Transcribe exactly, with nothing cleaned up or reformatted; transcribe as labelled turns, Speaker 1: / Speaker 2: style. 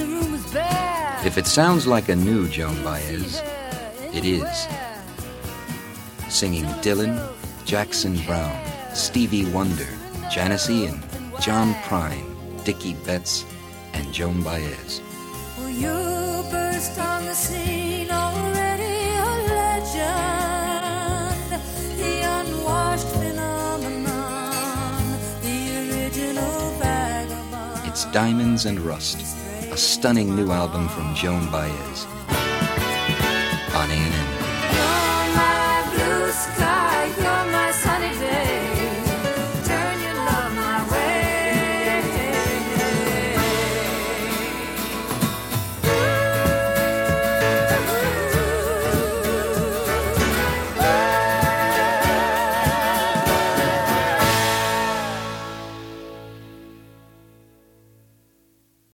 Speaker 1: If it sounds like a new Joan Baez, it is. Singing Dylan, Jackson Browne, Stevie Wonder, Janis Ian, John Prine, Dickie Betts, and Joan Baez.
Speaker 2: Well, you burst on the scene, already a legend, the unwashed phenomenon, the original vagabond.
Speaker 1: It's Diamonds and Rust, a stunning new album from Joan Baez on A and M.